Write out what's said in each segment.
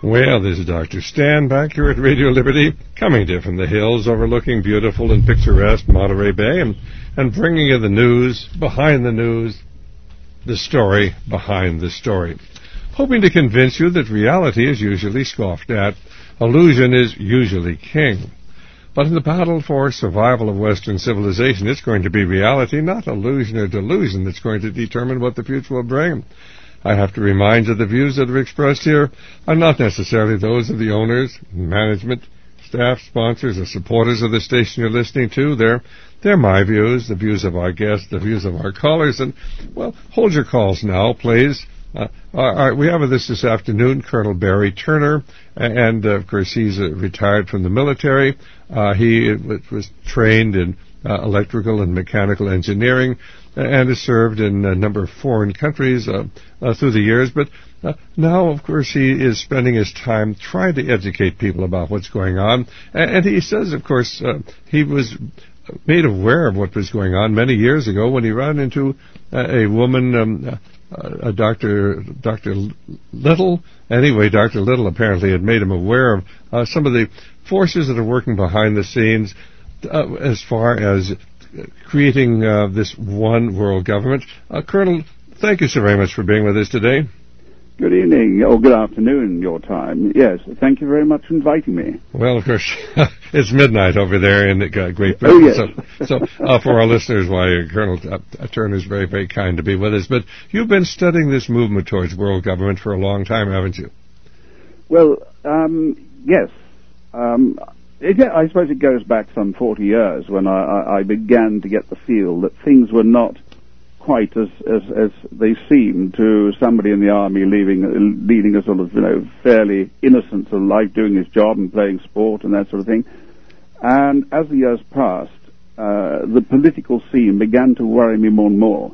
Well, this is Dr. Stan back here at Radio Liberty, coming to you from the hills overlooking beautiful and picturesque Monterey Bay and bringing you the news, behind the news, the story behind the story. Hoping to convince you that reality is usually scoffed at, illusion is usually king. But in the battle for survival of Western civilization, it's going to be reality, not illusion or delusion, that's going to determine what the future will bring. I have to remind you the views that are expressed here are not necessarily those of the owners, management, staff, sponsors, or supporters of the station you're listening to. They're my views, the views of our guests, the views of our callers. And, well, hold your calls now, please. We have with us this afternoon Colonel Barry Turner, and of course he's retired from the military. He was trained in electrical and mechanical engineering and has served in a number of foreign countries through the years. But now, of course, he is spending his time trying to educate people about what's going on. And he says, of course, he was made aware of what was going on many years ago when he ran into a woman, Dr. Little. Anyway, Dr. Little apparently had made him aware of some of the forces that are working behind the scenes as far as creating this one world government. Colonel, thank you so very much for being with us today. Good evening, or good afternoon, your time. Yes, thank you very much for inviting me. Well, of course, it's midnight over there in Great Britain. Oh, yes. So for our listeners, Colonel Turner is very, very kind to be with us. But you've been studying this movement towards world government for a long time, haven't you? Well, yes. I suppose it goes back some 40 years when I began to get the feel that things were not quite as they seemed to somebody in the army leading a sort of, fairly innocent sort of life, doing his job and playing sport and that sort of thing. And as the years passed, the political scene began to worry me more and more.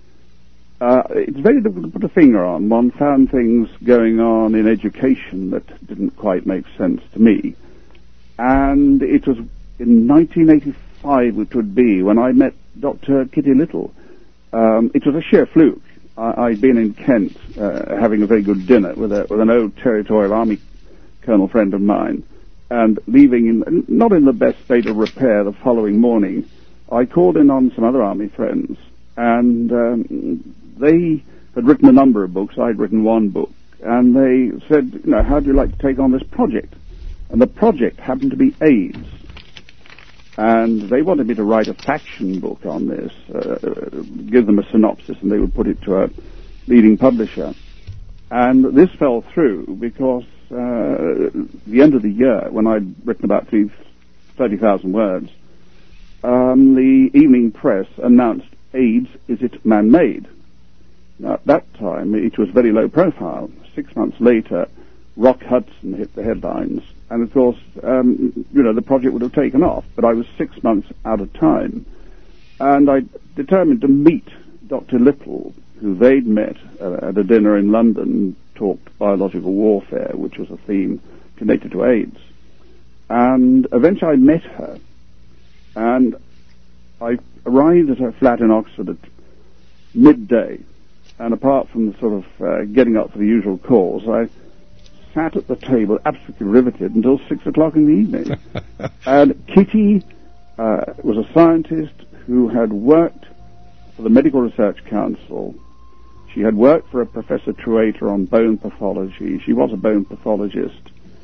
It's very difficult to put a finger on. One found things going on in education that didn't quite make sense to me. And it was in 1985, which would be, when I met Dr. Kitty Little. It was a sheer fluke. I'd been in Kent having a very good dinner with an old territorial army colonel friend of mine, and leaving not in the best state of repair the following morning, I called in on some other army friends, and they had written a number of books. I'd written one book, and they said, how do you like to take on this project? And the project happened to be AIDS. And they wanted me to write a faction book on this, give them a synopsis, and they would put it to a leading publisher. And this fell through because the end of the year, when I'd written about 30,000 words, the evening press announced AIDS, is it man-made? Now, at that time, it was very low profile. 6 months later, Rock Hudson hit the headlines. And, of course, the project would have taken off. But I was 6 months out of time. And I determined to meet Dr. Little, who they'd met at a dinner in London, talked biological warfare, which was a theme connected to AIDS. And eventually I met her. And I arrived at her flat in Oxford at midday. And apart from the sort of getting up for the usual calls, I sat at the table absolutely riveted until 6 o'clock in the evening. And Kitty was a scientist who had worked for the Medical Research Council. She had worked for a Professor Trueter on bone pathology. She was a bone pathologist.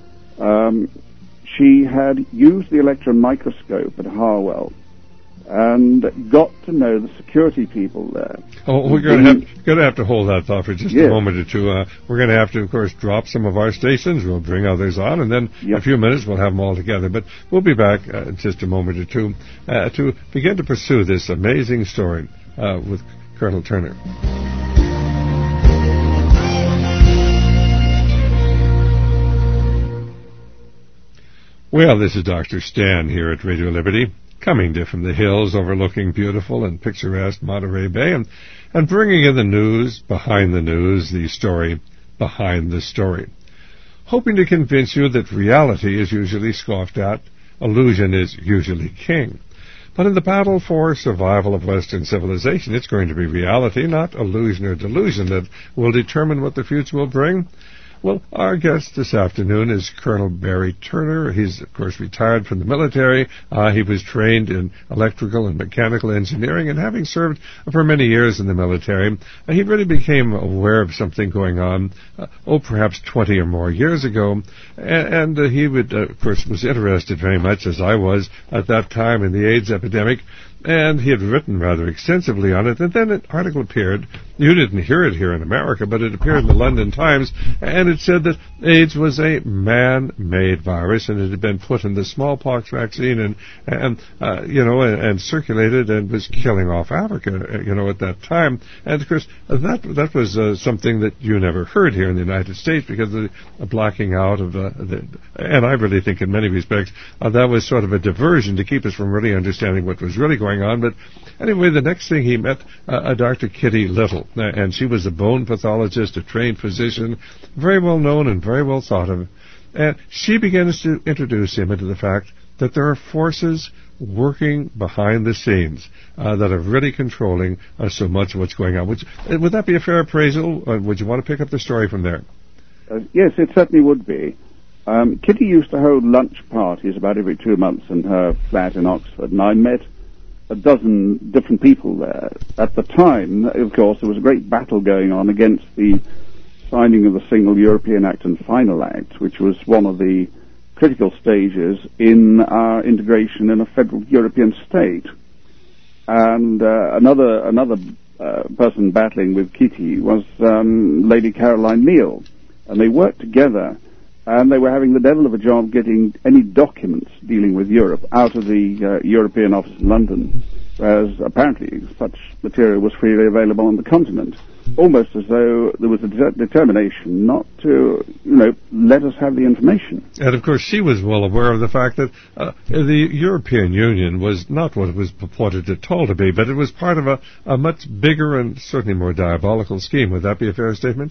She had used the electron microscope at Harwell and got to know the security people there. Oh, we're going to have to hold that thought for just a moment or two. We're going to have to, of course, drop some of our stations. We'll bring others on, and then a few minutes we'll have them all together. But we'll be back in just a moment or two to begin to pursue this amazing story with Colonel Turner. Well, this is Dr. Stan here at Radio Liberty, coming to you from the hills overlooking beautiful and picturesque Monterey Bay, and bringing you the news, behind the news, the story behind the story. Hoping to convince you that reality is usually scoffed at, illusion is usually king. But in the battle for survival of Western civilization, it's going to be reality, not illusion or delusion, that will determine what the future will bring. Well, our guest this afternoon is Colonel Barry Turner. He's, of course, retired from the military. He was trained in electrical and mechanical engineering, and having served for many years in the military, he really became aware of something going on, perhaps 20 or more years ago, and he would, of course, was interested very much, as I was at that time, in the AIDS epidemic. And he had written rather extensively on it, and then an article appeared. You didn't hear it here in America, but it appeared in the London Times, and it said that AIDS was a man-made virus, and it had been put in the smallpox vaccine and circulated and was killing off Africa, at that time. And of course, that was something that you never heard here in the United States because of the blacking out of and I really think in many respects that was sort of a diversion to keep us from really understanding what was really going on. But anyway, the next thing he met Dr. Kitty Little, and she was a bone pathologist, a trained physician, very well known and very well thought of. And she begins to introduce him into the fact that there are forces working behind the scenes that are really controlling so much of what's going on. Would that be a fair appraisal, or would you want to pick up the story from there? Yes, it certainly would be. Kitty used to hold lunch parties about every 2 months in her flat in Oxford, and I met a dozen different people there. At the time, of course, there was a great battle going on against the signing of the Single European Act and Final Act, which was one of the critical stages in our integration in a federal European state. And another person battling with Kitty was Lady Caroline Neal, and they worked together. And they were having the devil of a job getting any documents dealing with Europe out of the European office in London, whereas apparently such material was freely available on the continent, almost as though there was a determination not to, let us have the information. And of course she was well aware of the fact that the European Union was not what it was purported to told to be, but it was part of a much bigger and certainly more diabolical scheme. Would that be a fair statement?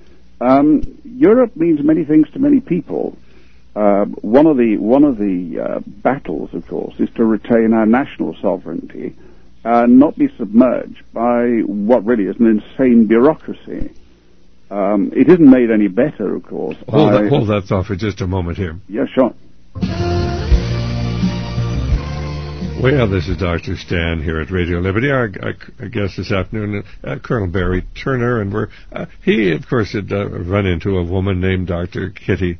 Europe means many things to many people. One of the battles, of course, is to retain our national sovereignty and not be submerged by what really is an insane bureaucracy. It isn't made any better, of course. Hold that thought for just a moment here. Yeah, sure. Well, this is Dr. Stan here at Radio Liberty. Our guest this afternoon, Colonel Barry Turner, and he, of course, had run into a woman named Dr. Kitty.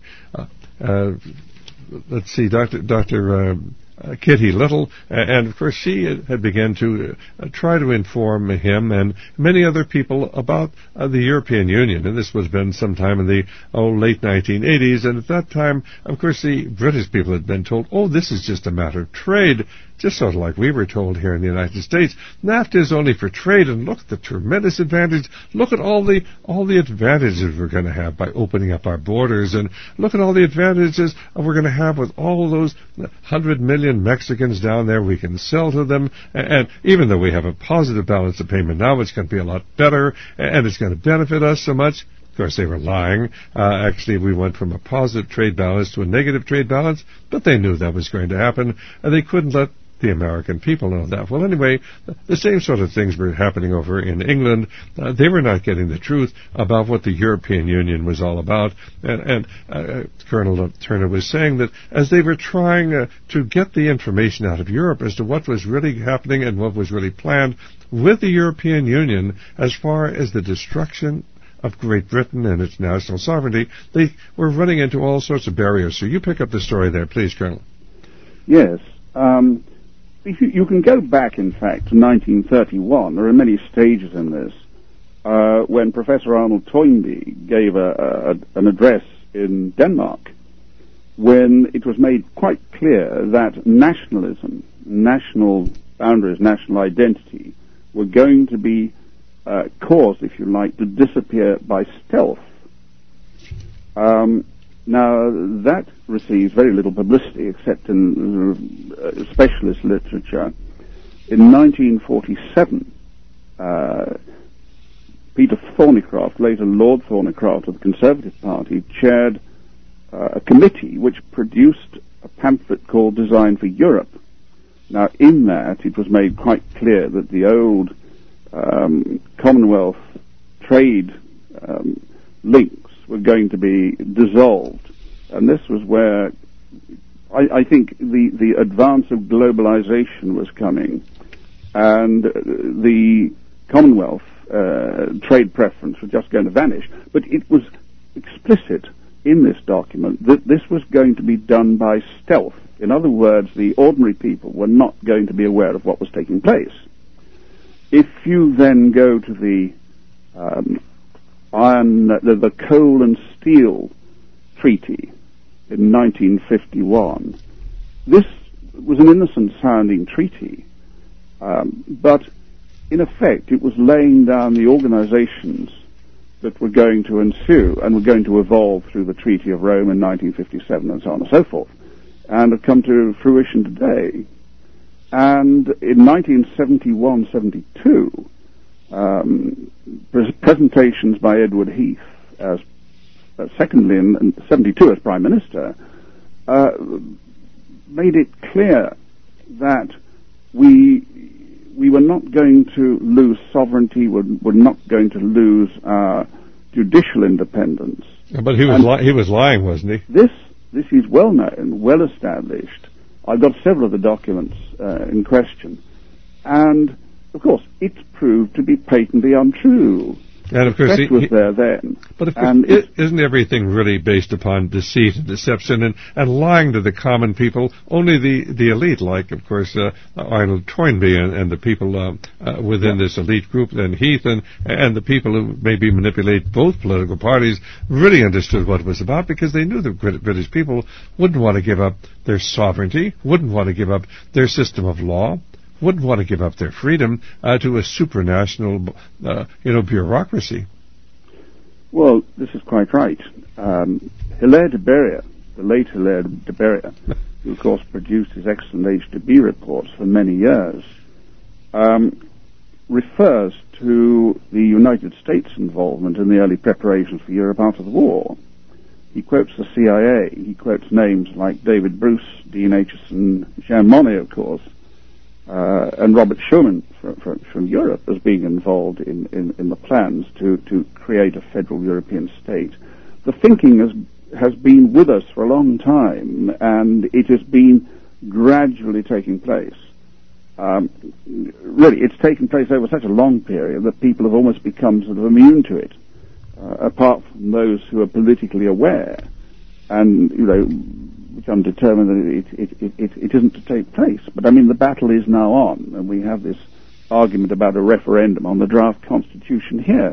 Let's see, Dr. Kitty Little, and of course she had begun to try to inform him and many other people about the European Union, and this was been sometime in the late 1980s, and at that time, of course, the British people had been told, this is just a matter of trade, just sort of like we were told here in the United States. NAFTA is only for trade, and look at the tremendous advantage. Look at all the advantages we're going to have by opening up our borders, and look at all the advantages we're going to have with all those 100 million Mexicans down there. We can sell to them, and even though we have a positive balance of payment now, it's going to be a lot better, and it's going to benefit us so much. Of course, they were lying. Actually, we went from a positive trade balance to a negative trade balance, but they knew that was going to happen, and they couldn't let the American people know that. Well, anyway, the same sort of things were happening over in England. They were not getting the truth about what the European Union was all about. And Colonel Turner was saying that as they were trying to get the information out of Europe as to what was really happening and what was really planned with the European Union as far as the destruction of Great Britain and its national sovereignty, they were running into all sorts of barriers. So you pick up the story there, please, Colonel. Yes. You can go back, in fact, to 1931. There are many stages in this. When Professor Arnold Toynbee gave an address in Denmark, when it was made quite clear that nationalism, national boundaries, national identity, were going to be caused, if you like, to disappear by stealth. Now, that receives very little publicity except in specialist literature. In 1947, Peter Thornycroft, later Lord Thornycroft of the Conservative Party, chaired a committee which produced a pamphlet called Design for Europe. Now, in that, it was made quite clear that the old Commonwealth trade links were going to be dissolved. And this was where I think the advance of globalization was coming, and the Commonwealth trade preference was just going to vanish. But it was explicit in this document that this was going to be done by stealth. In other words, the ordinary people were not going to be aware of what was taking place. If you then go to the Coal and Steel Treaty in 1951, this was an innocent-sounding treaty, but in effect it was laying down the organizations that were going to ensue and were going to evolve through the Treaty of Rome in 1957 and so on and so forth, and have come to fruition today. And in 1971-72, presentations by Edward Heath, as secondly in 72 as Prime Minister, made it clear that we were not going to lose sovereignty, we're not going to lose our judicial independence. But he was lying, wasn't he? This is well known, well established. I've got several of the documents in question, and of course it's proved to be patently untrue. And of course, the threat was there then. But of course, isn't everything really based upon deceit and deception and lying to the common people? Only the elite, like of course Arnold Toynbee and the people within this elite group, and Heath and the people who maybe manipulate both political parties, really understood what it was about, because they knew the British people wouldn't want to give up their sovereignty, wouldn't want to give up their system of law, wouldn't want to give up their freedom to a supranational, bureaucracy. Well, this is quite right. Hilaire de Beria, the late Hilaire de Beria, who of course produced his excellent H2B reports for many years, refers to the United States' involvement in the early preparations for Europe after the war. He quotes the CIA. He quotes names like David Bruce, Dean Acheson, Jean Monnet, of course, and Robert Schuman from Europe as being involved in the plans to create a federal European state. The thinking has been with us for a long time, and it has been gradually taking place. Really, it's taken place over such a long period that people have almost become sort of immune to it, apart from those who are politically aware and, become determined that it isn't to take place. But I mean, the battle is now on, and we have this argument about a referendum on the draft constitution here.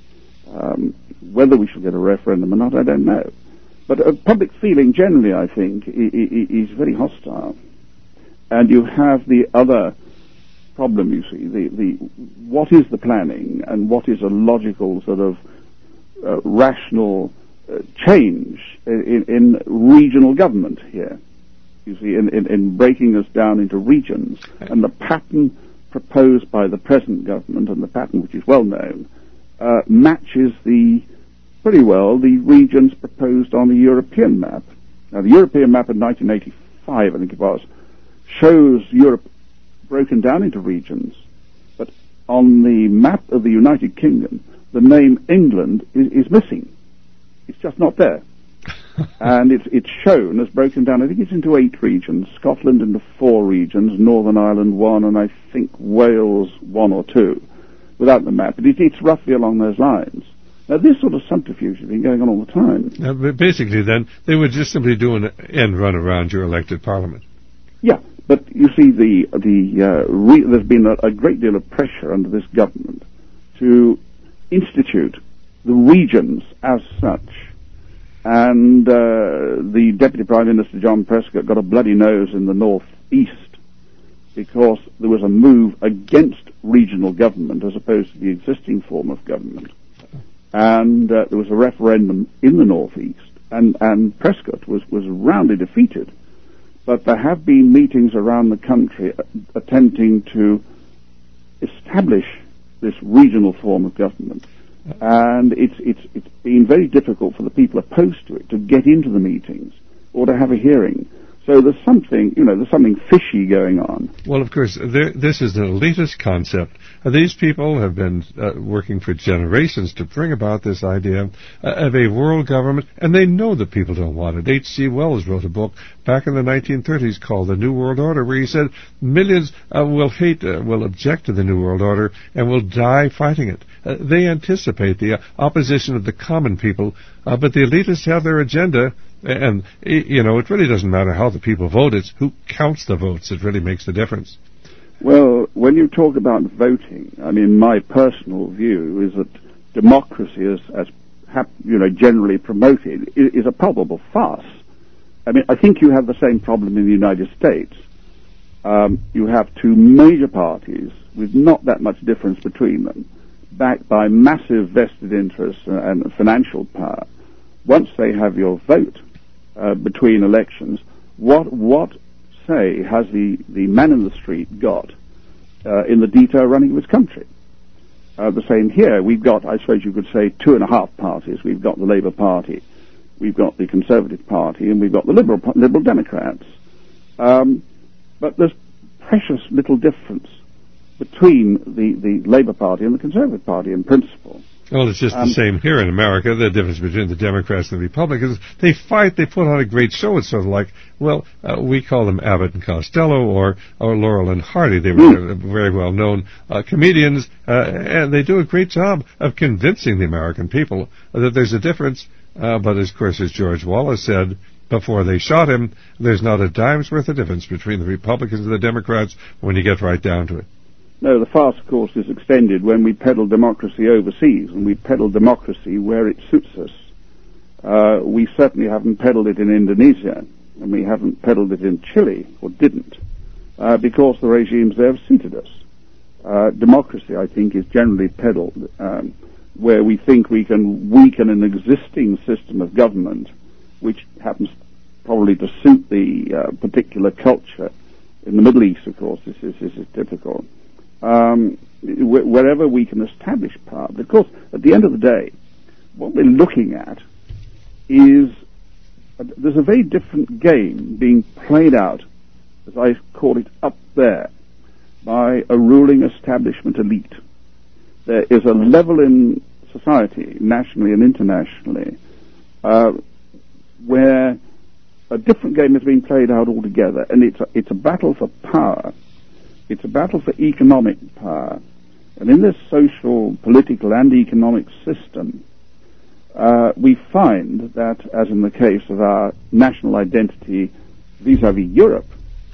Whether we shall get a referendum or not, I don't know. But public feeling generally, I think, is very hostile. And you have the other problem, you see, what is the planning and what is a logical sort of rational change in regional government here. You see, in breaking us down into regions. And the pattern proposed by the present government, and the pattern which is well known, matches pretty well the regions proposed on the European map. Now, the European map in 1985, I think it was, shows Europe broken down into regions, but on the map of the United Kingdom, the name England is missing. It's just not there. And it's shown as broken down, I think it's into 8 regions, Scotland into 4 regions, Northern Ireland 1, and I think Wales 1 or 2, without the map. But it's roughly along those lines. Now, this sort of subterfuge has been going on all the time. Basically, then, they would just simply do an end run around your elected parliament. Yeah, but you see, there's been a great deal of pressure under this government to institute the regions as such. And the Deputy Prime Minister, John Prescott, got a bloody nose in the North East because there was a move against regional government as opposed to the existing form of government. And there was a referendum in the North East, and Prescott was roundly defeated. But there have been meetings around the country attempting to establish this regional form of government. And it's been very difficult for the people opposed to it to get into the meetings or to have a hearing. So there's something fishy going on. Well, of course, this is an elitist concept. These people have been working for generations to bring about this idea of a world government, and they know that people don't want it. H.G. Wells wrote a book back in the 1930s called The New World Order, where he said millions will object to the New World Order and will die fighting it. They anticipate the opposition of the common people, but the elitists have their agenda. And, it really doesn't matter how the people vote. It's who counts the votes that really makes the difference. Well, when you talk about voting, I mean, my personal view is that democracy, as generally promoted, is a palpable farce. I mean, I think you have the same problem in the United States. You have two major parties with not that much difference between them, backed by massive vested interests and financial power. Once they have your vote between elections, what say has the man in the street got in the detail running of his country? The same here. We've got, I suppose you could say, 2.5 parties. We've got the Labour Party, we've got the Conservative Party, and we've got the Liberal Democrats. But there's precious little difference between the Labour Party and the Conservative Party in principle. Well, it's just the same here in America. The difference between the Democrats and the Republicans, they fight, they put on a great show. It's sort of like, we call them Abbott and Costello or Laurel and Hardy. They were very well-known comedians, and they do a great job of convincing the American people that there's a difference. But, of course, as George Wallace said before they shot him, there's not a dime's worth of difference between the Republicans and the Democrats when you get right down to it. No, the farce, of course, is extended when we peddle democracy overseas, and we peddle democracy where it suits us. We certainly haven't peddled it in Indonesia, and we haven't peddled it in Chile, or didn't, because the regimes there have suited us. Democracy, I think, is generally peddled where we think we can weaken an existing system of government, which happens probably to suit the particular culture. In the Middle East, of course, this is typical. Wherever we can establish power. But of course, at the end of the day, what we're looking at is there's a very different game being played out, as I call it, up there, by a ruling establishment elite. There is a level in society, nationally and internationally, where a different game is being played out altogether, and it's a battle for power. It's a battle for economic power. And in this social, political, and economic system, we find that, as in the case of our national identity vis-à-vis Europe,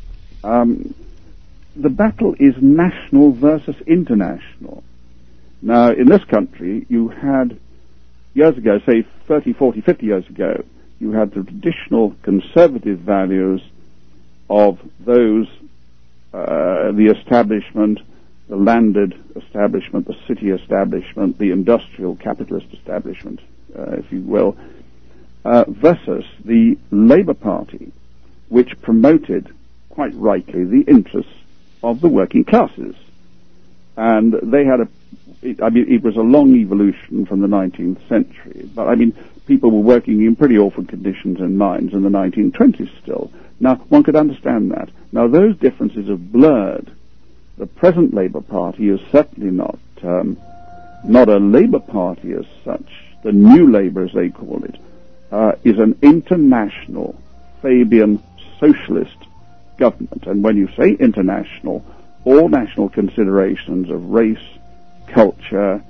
the battle is national versus international. Now, in this country, you had, years ago, say 30, 40, 50 years ago, you had the traditional conservative values of those the establishment, the landed establishment, the city establishment, the industrial capitalist establishment, if you will, versus the Labour Party, which promoted, quite rightly, the interests of the working classes. And they had it was a long evolution from the 19th century, but people were working in pretty awful conditions in mines in the 1920s still. Now, one could understand that. Now, those differences have blurred. The present Labour Party is certainly not a Labour Party as such. The New Labour, as they call it, is an international Fabian socialist government. And when you say international, all national considerations of race, culture,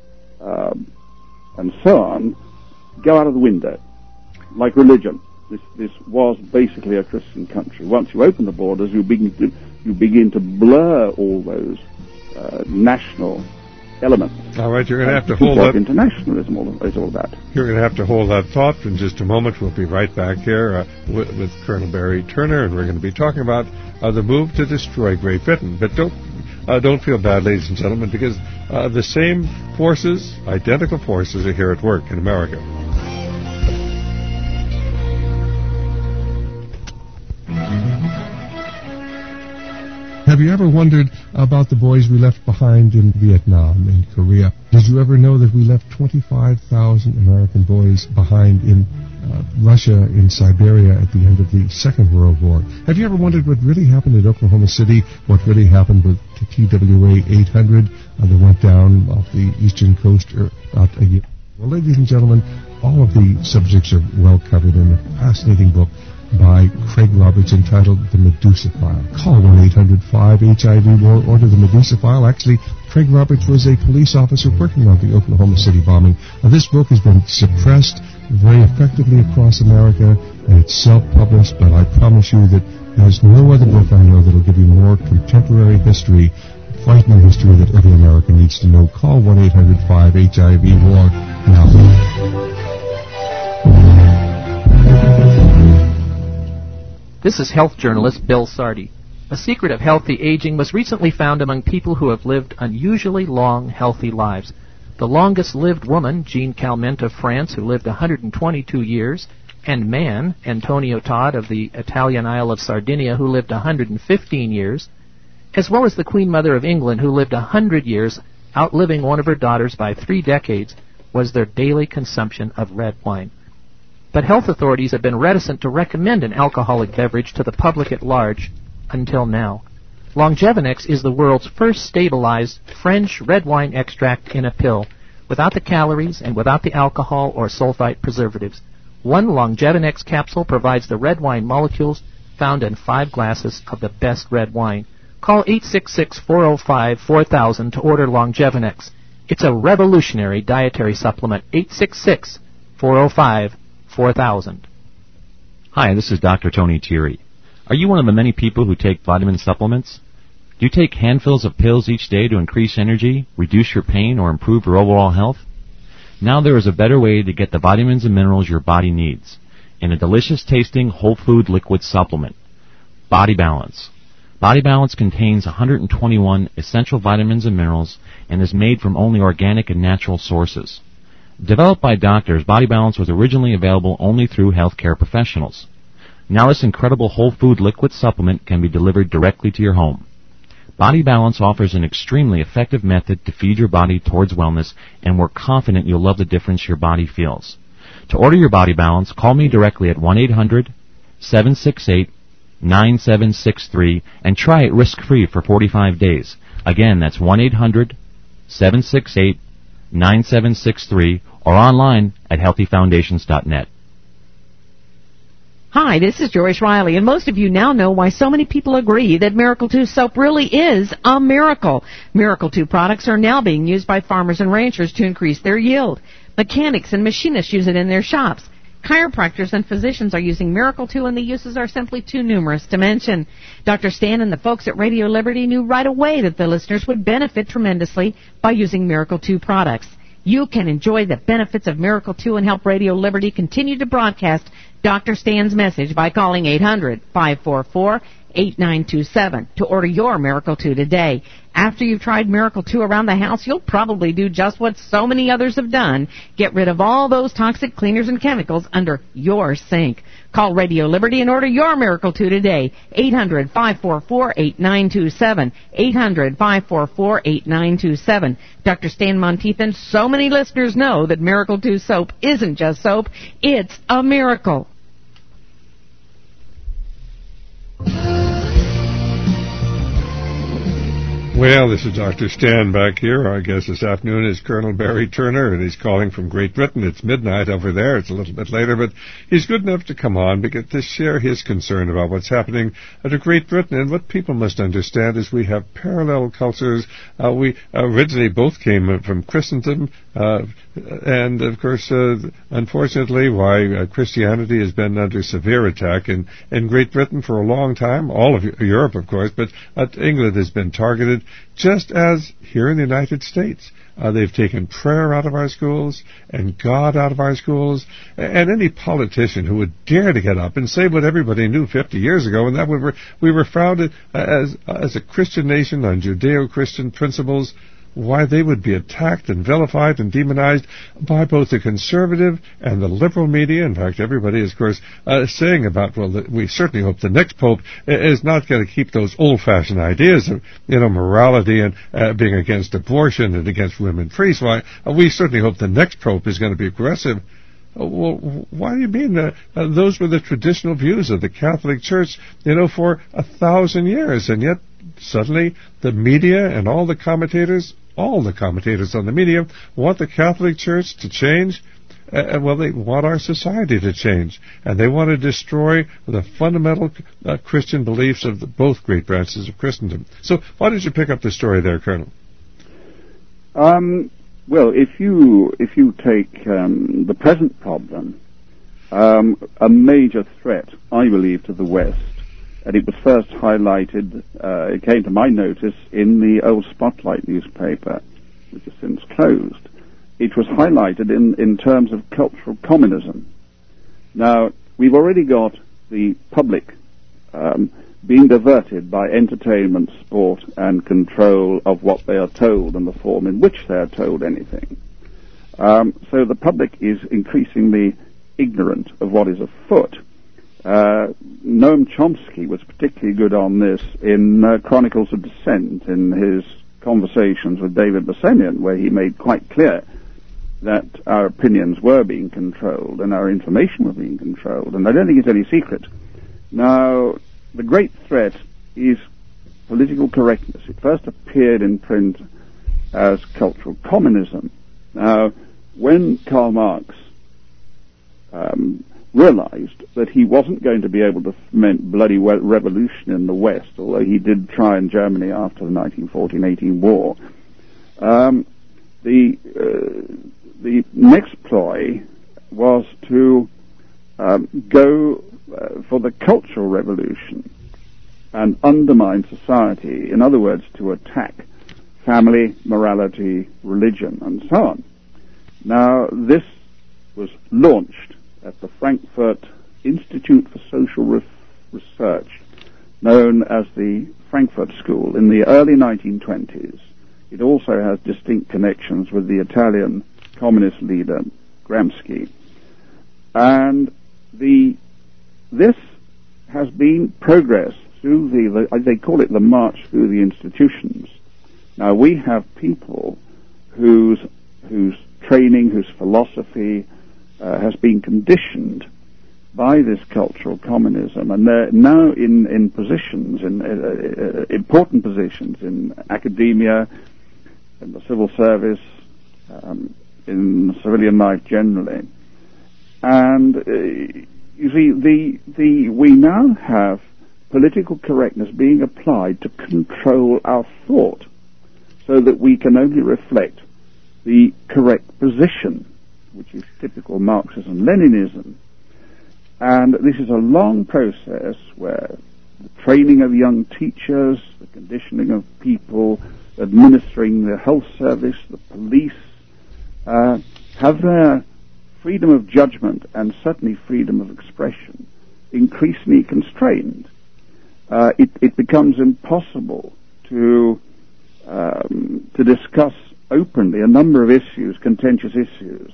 and so on, go out of the window, like religion. This was basically a Christian country. Once you open the borders, you begin to blur all those national elements. All right, you're going to have to hold that. Internationalism is all about. You're going to have to hold that thought for just a moment. We'll be right back here with Colonel Barry Turner, and we're going to be talking about the move to destroy Great Britain. But don't feel bad, ladies and gentlemen, because the same forces, identical forces, are here at work in America. Have you ever wondered about the boys we left behind in Vietnam and Korea? Did you ever know that we left 25,000 American boys behind in Russia in Siberia at the end of the Second World War. Have you ever wondered what really happened at Oklahoma City, what really happened with the TWA 800 that went down off the eastern coast about a year? Well, ladies and gentlemen, all of the subjects are well covered in a fascinating book by Craig Roberts entitled The Medusa File. Call 1-800-5-HIV-WAR, order The Medusa File. Actually, Craig Roberts was a police officer working on the Oklahoma City bombing. This book has been suppressed very effectively across America, and it's self-published, but I promise you that there's no other book I know that will give you more contemporary history, frightening history that every American needs to know. Call 1-800-5-HIV-WAR now. This is health journalist Bill Sardi. A secret of healthy aging was recently found among people who have lived unusually long, healthy lives. The longest-lived woman, Jean Calment of France, who lived 122 years, and man, Antonio Todd of the Italian Isle of Sardinia, who lived 115 years, as well as the Queen Mother of England, who lived 100 years, outliving one of her daughters by 3 decades, was their daily consumption of red wine. But health authorities have been reticent to recommend an alcoholic beverage to the public at large until now. Longevinex is the world's first stabilized French red wine extract in a pill, without the calories and without the alcohol or sulfite preservatives. One Longevinex capsule provides the red wine molecules found in 5 glasses of the best red wine. Call 866-405-4000 to order Longevinex. It's a revolutionary dietary supplement. 866-405-4000. Hi, this is Dr. Tony Thierry. Are you one of the many people who take vitamin supplements? Do you take handfuls of pills each day to increase energy, reduce your pain, or improve your overall health? Now there is a better way to get the vitamins and minerals your body needs in a delicious-tasting whole food liquid supplement, Body Balance. Body Balance contains 121 essential vitamins and minerals and is made from only organic and natural sources. Developed by doctors, Body Balance was originally available only through healthcare professionals. Now this incredible whole food liquid supplement can be delivered directly to your home. Body Balance offers an extremely effective method to feed your body towards wellness, and we're confident you'll love the difference your body feels. To order your Body Balance, call me directly at 1-800-768-9763 and try it risk-free for 45 days. Again, that's 1-800-768-9763 or online at healthyfoundations.net. Hi, this is Joyce Riley, and most of you now know why so many people agree that Miracle 2 soap really is a miracle. Miracle 2 products are now being used by farmers and ranchers to increase their yield. Mechanics and machinists use it in their shops. Chiropractors and physicians are using Miracle 2, and the uses are simply too numerous to mention. Dr. Stan and the folks at Radio Liberty knew right away that the listeners would benefit tremendously by using Miracle 2 products. You can enjoy the benefits of Miracle 2 and help Radio Liberty continue to broadcast Dr. Stan's message by calling 800-544-8927 to order your Miracle 2 today. After you've tried Miracle 2 around the house, you'll probably do just what so many others have done. Get rid of all those toxic cleaners and chemicals under your sink. Call Radio Liberty and order your Miracle 2 today. 800-544-8927. 800-544-8927. Dr. Stan Monteith and so many listeners know that Miracle 2 soap isn't just soap. It's a miracle. Well, this is Dr. Stan back here. Our guest this afternoon is Colonel Barry Turner, and he's calling from Great Britain. It's midnight over there. It's a little bit later, but he's good enough to come on to share his concern about what's happening to Great Britain. And what people must understand is we have parallel cultures. We originally both came from Christendom, and, of course, unfortunately, why Christianity has been under severe attack in Great Britain for a long time, all of Europe, of course, but England has been targeted, just as here in the United States. They've taken prayer out of our schools and God out of our schools, and any politician who would dare to get up and say what everybody knew 50 years ago, and that we were founded as a Christian nation on Judeo-Christian principles, why they would be attacked and vilified and demonized by both the conservative and the liberal media. In fact, everybody is, of course, saying about, well, we certainly hope the next pope is not going to keep those old-fashioned ideas of, morality and being against abortion and against women priests. Why, we certainly hope the next pope is going to be aggressive. well, why do you mean those were the traditional views of the Catholic Church, for 1,000 years, and yet suddenly the media and all the commentators on the media want the Catholic Church to change? Well, they want our society to change, and they want to destroy the fundamental Christian beliefs of both great branches of Christendom. So why did you pick up the story there, Colonel? Well, if you take the present problem, a major threat, I believe, to the West, and it was first highlighted, it came to my notice in the old Spotlight newspaper, which has since closed. It was highlighted in terms of cultural communism. Now, we've already got the public being diverted by entertainment, sport, and control of what they are told and the form in which they are told anything. So the public is increasingly ignorant of what is afoot. Noam Chomsky was particularly good on this in Chronicles of Dissent, in his conversations with David Bassemian, where he made quite clear that our opinions were being controlled and our information was being controlled, and I don't think it's any secret. Now, the great threat is political correctness. It first appeared in print as cultural communism. Now, when Karl Marx realized that he wasn't going to be able to foment bloody revolution in the West, although he did try in Germany after the 1914-18 war, the next ploy was to go for the cultural revolution and undermine society. In other words, to attack family, morality, religion, and so on. Now, this was launched at the Frankfurt Institute for Social Research, known as the Frankfurt School, in the early 1920s. It also has distinct connections with the Italian communist leader Gramsci. And this has been progress through they call it the march through the institutions. Now, we have people whose training, whose philosophy has been conditioned by this cultural communism, and they're now in positions, in important positions in academia, in the civil service, in civilian life generally. And you see, we now have political correctness being applied to control our thought, so that we can only reflect the correct position, which is typical Marxism-Leninism. And this is a long process where the training of young teachers, the conditioning of people administering the health service, the police, have their freedom of judgment and certainly freedom of expression increasingly constrained. It becomes impossible to discuss openly a number of issues, contentious issues.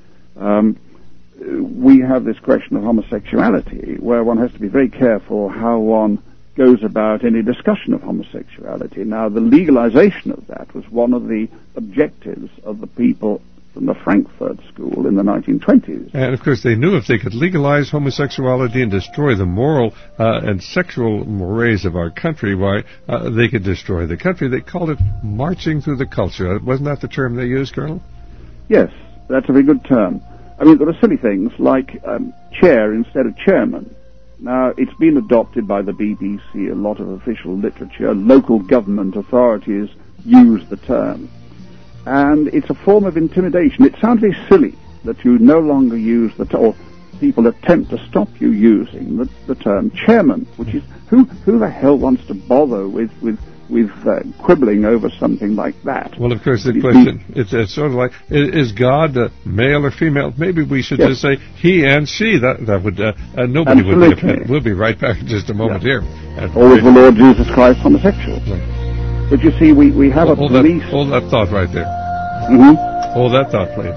We have this question of homosexuality, where one has to be very careful how one goes about any discussion of homosexuality. Now, the legalization of that was one of the objectives of the people from the Frankfurt School in the 1920s. And, of course, they knew if they could legalize homosexuality and destroy the moral and sexual mores of our country, why, they could destroy the country. They called it marching through the culture. Wasn't that the term they used, Colonel? Yes, that's a very good term. I mean, there are silly things like chair instead of chairman. Now, it's been adopted by the BBC, a lot of official literature. Local government authorities use the term. And it's a form of intimidation. It sounds very silly that you no longer use or people attempt to stop you using the term chairman, which is, who the hell wants to bother with quibbling over something like that? Well, of course, the question, it's sort of like, is God male or female? Maybe we should just say he and she. That would, nobody Absolutely. would be offended. We'll be right back in just a moment here. Or is the Lord Jesus Christ homosexual? Right. But you see, we have a police... Hold that thought right there. Mm-hmm. Hold that thought, please.